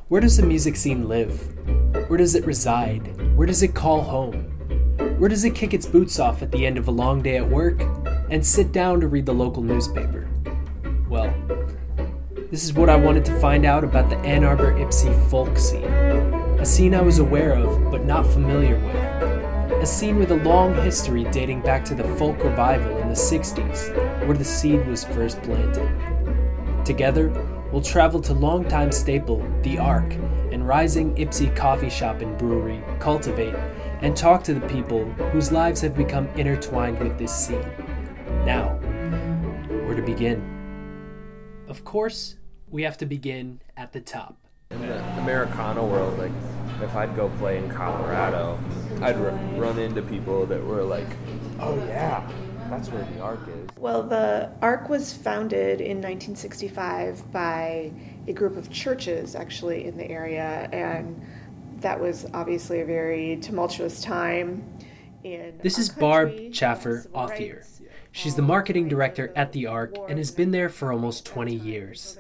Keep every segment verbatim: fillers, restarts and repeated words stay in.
Where does the music scene live? Where does it reside? Where does it call home? Where does it kick its boots off at the end of a long day at work and sit down to read the local newspaper? Well, this is what I wanted to find out about the Ann Arbor-Ypsi folk scene. A scene I was aware of but not familiar with. A scene with a long history dating back to the folk revival in the sixties, where the seed was first planted. Together, we'll travel to longtime staple, The Ark, and rising Ypsi coffee shop and brewery, Cultivate, and talk to the people whose lives have become intertwined with this scene. Now, where to begin? Of course, we have to begin at the top. In the Americana world, like, if I'd go play in Colorado, I'd r- run into people that were like, oh yeah, that's where the Ark is. Well, the Ark was founded in nineteen sixty-five by a group of churches, actually, in the area, and that was obviously a very tumultuous time in This is Barb Chaffer Othier. She's the marketing director at the Ark and has been there for almost twenty years.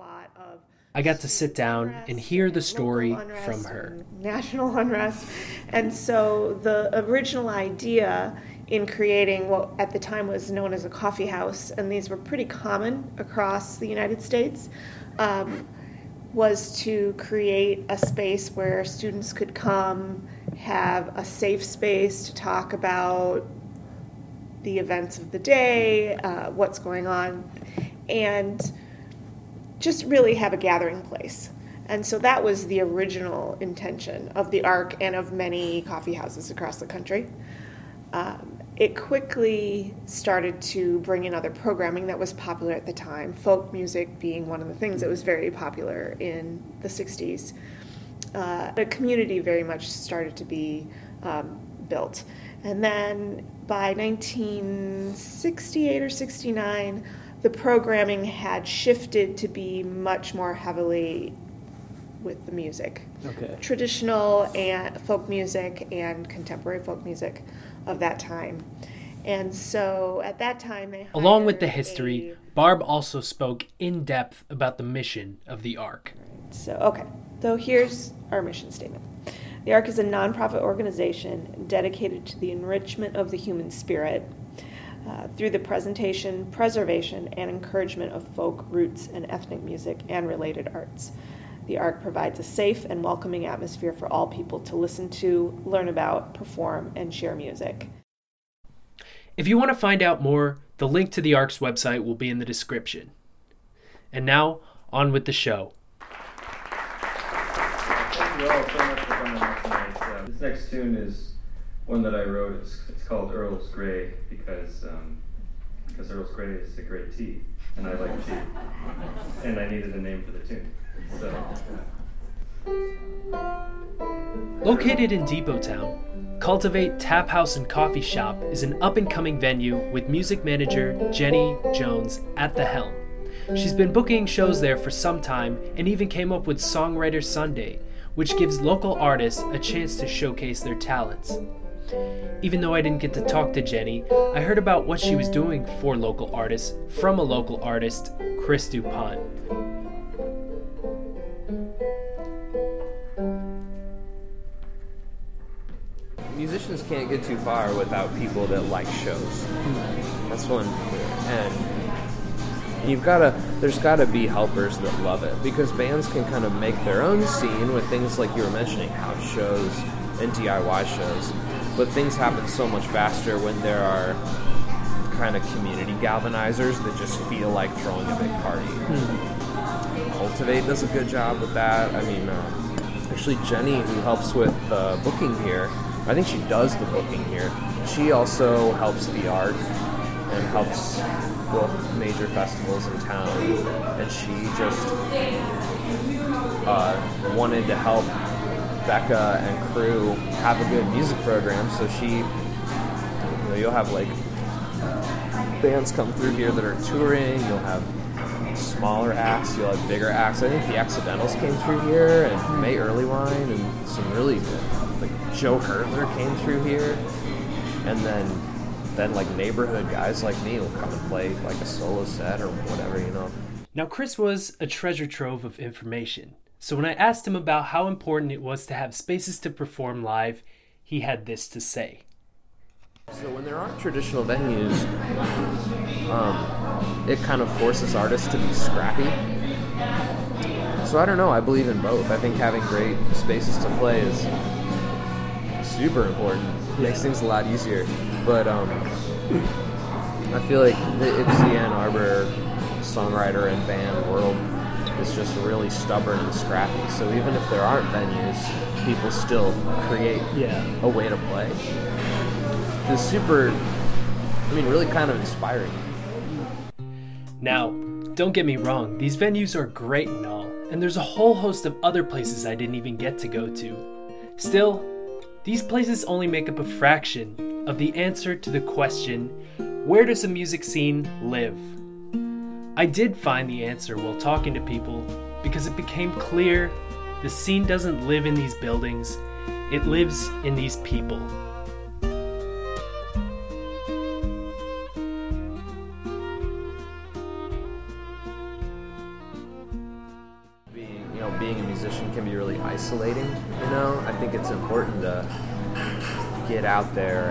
I got to sit down and hear the story from her. National unrest. And so the original idea in creating what at the time was known as a coffee house, and these were pretty common across the United States, um, was to create a space where students could come, have a safe space to talk about the events of the day, uh, what's going on, and just really have a gathering place. And so that was the original intention of the Ark and of many coffee houses across the country. Um, it quickly started to bring in other programming that was popular at the time, folk music being one of the things that was very popular in the sixties. Uh, the community very much started to be um, built. And then by nineteen sixty-eight or sixty-nine, the programming had shifted to be much more heavily with the music. Okay. Traditional and folk music and contemporary folk music of that time. And so at that time they Along with the history, a... Barb also spoke in depth about the mission of the Ark. So, okay. So here's our mission statement. The Ark is a nonprofit organization dedicated to the enrichment of the human spirit uh, through the presentation, preservation, and encouragement of folk roots and ethnic music and related arts. The Ark provides a safe and welcoming atmosphere for all people to listen to, learn about, perform, and share music. If you want to find out more, the link to the Ark's website will be in the description. And now, on with the show. Thank you all so much for coming out tonight. Uh, this next tune is one that I wrote. It's, it's called Earl's Grey because um, because Earl's Grey is a great tea, and I like tea, and I needed a name for the tune. So. Located in Depot Town, Cultivate Tap House and Coffee Shop is an up-and-coming venue with music manager Jenny Jones at the helm. She's been booking shows there for some time and even came up with Songwriter Sunday, which gives local artists a chance to showcase their talents. Even though I didn't get to talk to Jenny, I heard about what she was doing for local artists from a local artist, Chris DuPont. Musicians can't get too far without people that like shows. That's one, and you've got to, there's got to be helpers that love it, because bands can kind of make their own scene with things like you were mentioning, house shows and D I Y shows, but things happen so much faster when there are kind of community galvanizers that just feel like throwing a big party. Hmm. Cultivate does a good job with that. I mean, uh, actually Jenny, who helps with uh, booking here, I think she does the booking here. She also helps the Ark and helps book major festivals in town. And she just uh, wanted to help Becca and crew have a good music program. So she, you know, you'll have like bands come through here that are touring. You'll have smaller acts. You'll have bigger acts. I think the Accidentals came through here, and May Earlywine, and some really good. Like Joe Hurtler came through here, and then then like neighborhood guys like me will come and play like a solo set or whatever, you know. Now Chris was a treasure trove of information, So when I asked him about how important it was to have spaces to perform live, he had this to say. So when there aren't traditional venues, um, it kind of forces artists to be scrappy. So I don't know, I believe in both. I think having great spaces to play is super important. It makes things a lot easier. But um, I feel like the Ypsi Ann Arbor songwriter and band world is just really stubborn and scrappy. So even if there aren't venues, people still create yeah. a way to play. It's super, I mean, really kind of inspiring. Now, don't get me wrong, these venues are great and all, and there's a whole host of other places I didn't even get to go to. Still, these places only make up a fraction of the answer to the question, where does a music scene live? I did find the answer while talking to people because it became clear the scene doesn't live in these buildings, it lives in these people. Being, you know, being a musician can be really isolating, you know? I think it's important to get out there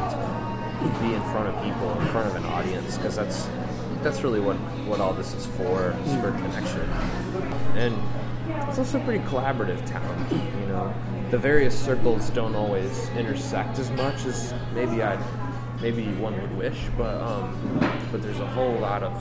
and be in front of people, in front of an audience, because that's that's really what, what all this is for, is for connection. And it's also a pretty collaborative town, you know? The various circles don't always intersect as much as maybe I, maybe one would wish, but um, but there's a whole lot of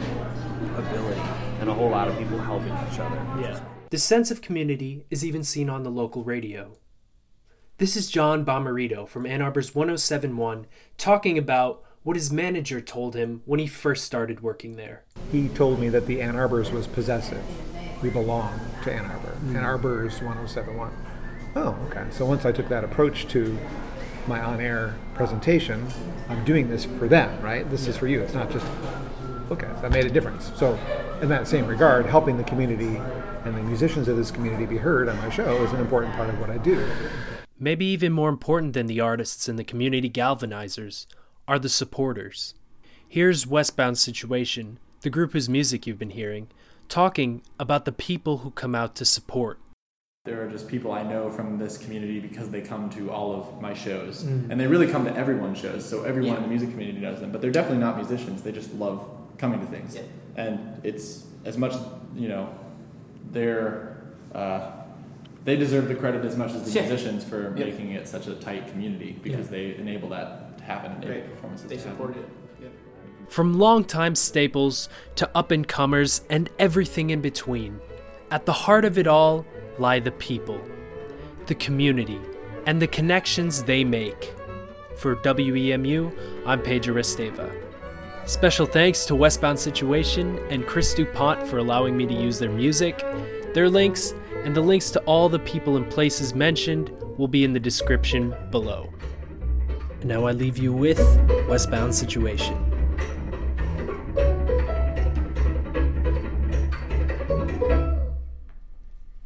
ability and a whole lot of people helping each other. Yeah. This sense of community is even seen on the local radio. This is John Bomarito from Ann Arbor's one oh seven point one talking about what his manager told him when he first started working there. He told me that the Ann Arbors was possessive. We belong to Ann Arbor. Mm. Ann Arbor's one oh seven point one. Oh, okay. So once I took that approach to my on-air presentation, I'm doing this for them, right? This yeah. is for you. It's not just, okay, that made a difference. So in that same regard, helping the community and the musicians of this community be heard on my show is an important part of what I do. Maybe even more important than the artists and the community galvanizers are the supporters. Here's Westbound Situation, the group whose music you've been hearing, talking about the people who come out to support. There are just people I know from this community because they come to all of my shows. Mm. And they really come to everyone's shows, so everyone yeah. in the music community knows them. But they're definitely not musicians. They just love coming to things. Yeah. And it's as much, you know, they're... Uh, they deserve the credit as much as the yeah. musicians for yep. making it such a tight community because yeah. they enable that to happen in their performances. They support it. Yep. From longtime staples to up-and-comers and everything in between, at the heart of it all lie the people, the community, and the connections they make. For W E M U, I'm Pedro Esteva. Special thanks to Westbound Situation and Chris DuPont for allowing me to use their music. Their links and the links to all the people and places mentioned will be in the description below. And now I leave you with Westbound Situation.